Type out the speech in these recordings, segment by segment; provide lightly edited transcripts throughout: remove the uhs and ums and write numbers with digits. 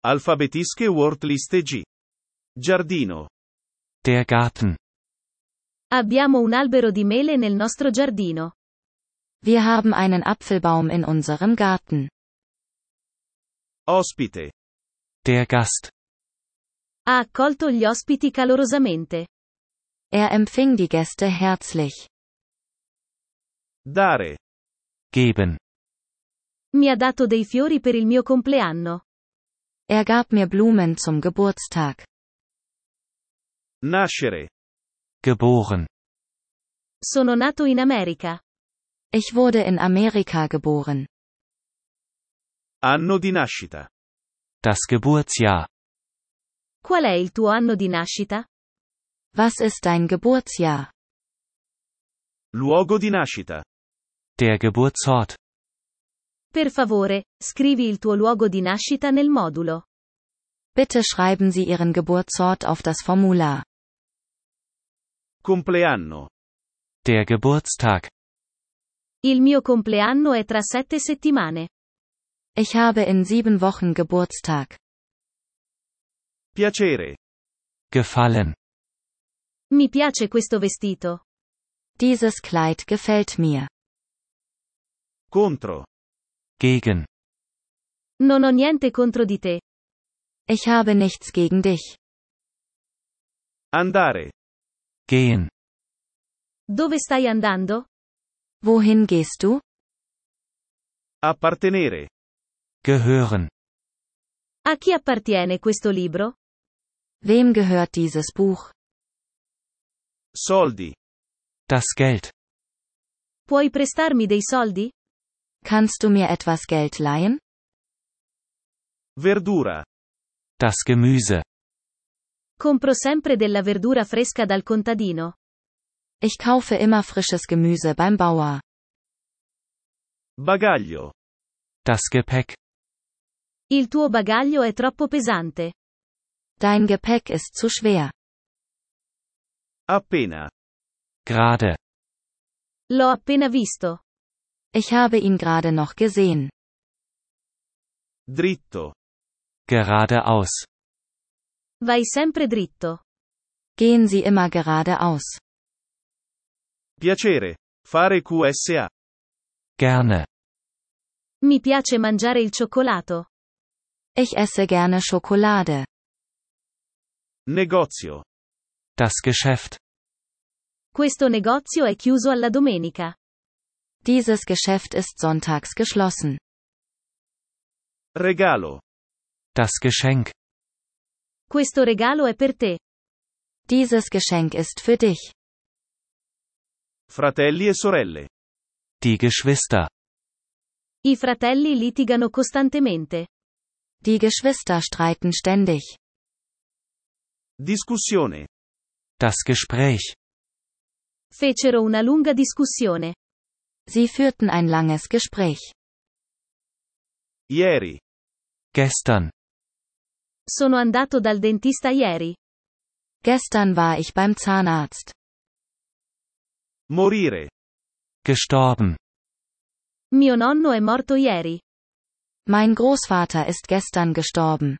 Alphabetische Wortliste G. Giardino. Der Garten. Abbiamo un albero di mele nel nostro giardino. Wir haben einen Apfelbaum in unserem Garten. Ospite. Der Gast. Ha accolto gli ospiti calorosamente. Er empfing die Gäste herzlich. Dare. Geben. Mi ha dato dei fiori per il mio compleanno. Er gab mir Blumen zum Geburtstag. Nascere. Geboren. Sono nato in America. Ich wurde in Amerika geboren. Anno di nascita. Das Geburtsjahr. Qual è il tuo anno di nascita? Was ist dein Geburtsjahr? Luogo di nascita. Der Geburtsort. Per favore, scrivi il tuo luogo di nascita nel modulo. Bitte schreiben Sie Ihren Geburtsort auf das Formular. Compleanno. Der Geburtstag. Il mio compleanno è tra 7 settimane. Ich habe in 7 Wochen Geburtstag. Piacere. Gefallen. Mi piace questo vestito. Dieses Kleid gefällt mir. Contro. Gegen. Non ho niente contro di te. Ich habe nichts gegen dich. Andare. Gehen. Dove stai andando? Wohin gehst du? Appartenere. Gehören. A chi appartiene questo libro? Wem gehört dieses Buch? Soldi. Das Geld. Puoi prestarmi dei soldi? Kannst du mir etwas Geld leihen? Verdura. Das Gemüse. Compro sempre della verdura fresca dal contadino. Ich kaufe immer frisches Gemüse beim Bauer. Bagaglio. Das Gepäck. Il tuo bagaglio è troppo pesante. Dein Gepäck ist zu schwer. Appena. Gerade. L'ho appena visto. Ich habe ihn gerade noch gesehen. Dritto. Geradeaus. Vai sempre dritto. Gehen Sie immer geradeaus. Piacere. Fare QSA. Gerne. Mi piace mangiare il cioccolato. Ich esse gerne Schokolade. Negozio. Das Geschäft. Questo negozio è chiuso alla domenica. Dieses Geschäft ist sonntags geschlossen. Regalo. Das Geschenk. Questo regalo è per te. Dieses Geschenk ist für dich. Fratelli e sorelle. Die Geschwister. I fratelli litigano costantemente. Die Geschwister streiten ständig. Discussione. Das Gespräch. Fecero una lunga discussione. Sie führten ein langes Gespräch. Ieri. Gestern. Sono andato dal dentista ieri. Gestern war ich beim Zahnarzt. Morire. Gestorben. Mio nonno è morto ieri. Mein Großvater ist gestern gestorben.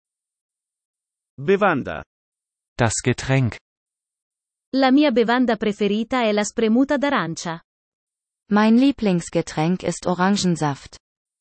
Bevanda. Das Getränk. La mia bevanda preferita è la spremuta d'arancia. Mein Lieblingsgetränk ist Orangensaft.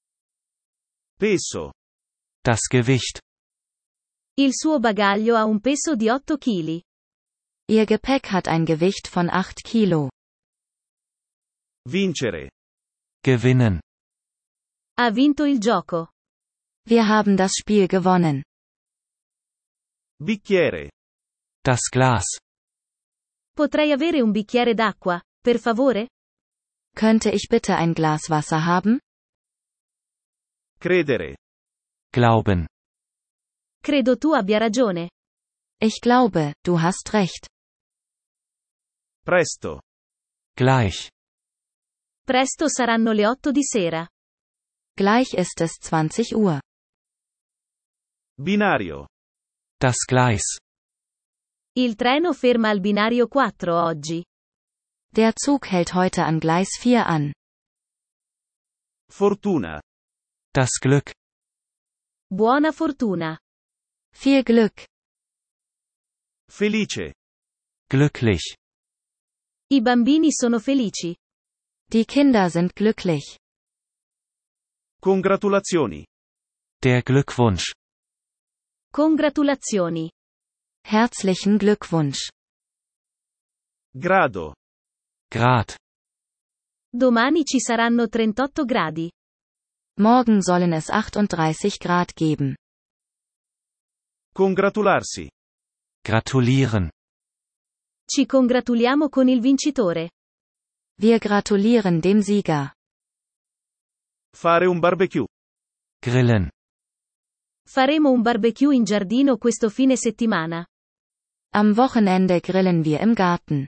Peso. Das Gewicht. Il suo bagaglio ha un peso di 8 kg. Ihr Gepäck hat ein Gewicht von 8 Kilo. Vincere. Gewinnen. Ha vinto il gioco. Wir haben das Spiel gewonnen. Bicchiere. Das Glas. Potrei avere un bicchiere d'acqua, per favore? Könnte ich bitte ein Glas Wasser haben? Credere. Glauben. Credo tu abbia ragione. Ich glaube, du hast recht. Presto. Gleich. Presto saranno le 8 di sera. Gleich ist es 20 Uhr. Binario. Das Gleis. Il treno ferma al binario 4 oggi. Der Zug hält heute an Gleis 4 an. Fortuna. Das Glück. Buona fortuna. Viel Glück. Felice. Glücklich. I bambini sono felici. Die Kinder sind glücklich. Congratulazioni. Der Glückwunsch. Congratulazioni. Herzlichen Glückwunsch. Grado. Grad. Domani ci saranno 38 gradi. Morgen sollen es 38 Grad geben. Congratularsi. Gratulieren. Ci congratuliamo con il vincitore. Wir gratulieren dem Sieger. Fare un barbecue. Grillen. Faremo un barbecue in giardino questo fine settimana. Am Wochenende grillen wir im Garten.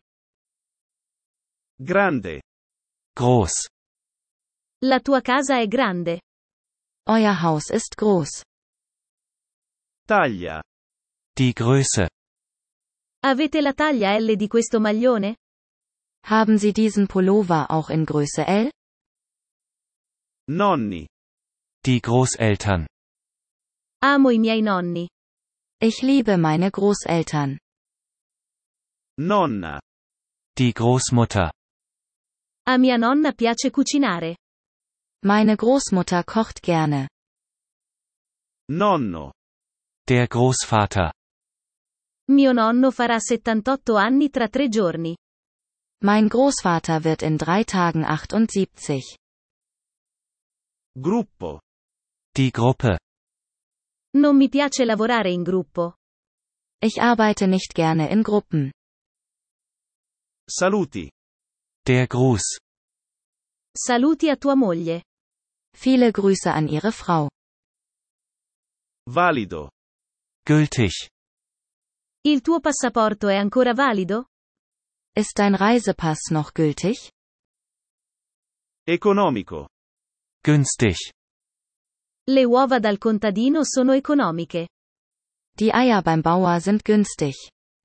Grande. Groß. La tua casa è grande. Euer Haus ist groß. Taglia. Die Größe. Avete la taglia L di questo maglione? Haben Sie diesen Pullover auch in Größe L? Nonni. Die Großeltern. Amo i miei nonni. Ich liebe meine Großeltern. Nonna. Die Großmutter. A mia nonna piace cucinare. Meine Großmutter kocht gerne. Nonno. Der Großvater. Mio nonno farà 78 anni tra 3 giorni. Mein Großvater wird in 3 Tagen 78. Gruppo. Die Gruppe. Non mi piace lavorare in gruppo. Ich arbeite nicht gerne in Gruppen. Saluti. Der Gruß. Saluti a tua moglie. Viele Grüße an Ihre Frau. Valido. Gültig. Il tuo passaporto è ancora valido? Ist dein Reisepass noch gültig? Economico. Günstig. Le uova dal contadino sono economiche. Die Eier beim Bauer sind günstig.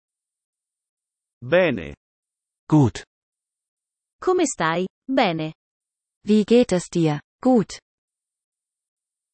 Bene. Gut. Come stai? Bene. Wie geht es dir? Gut.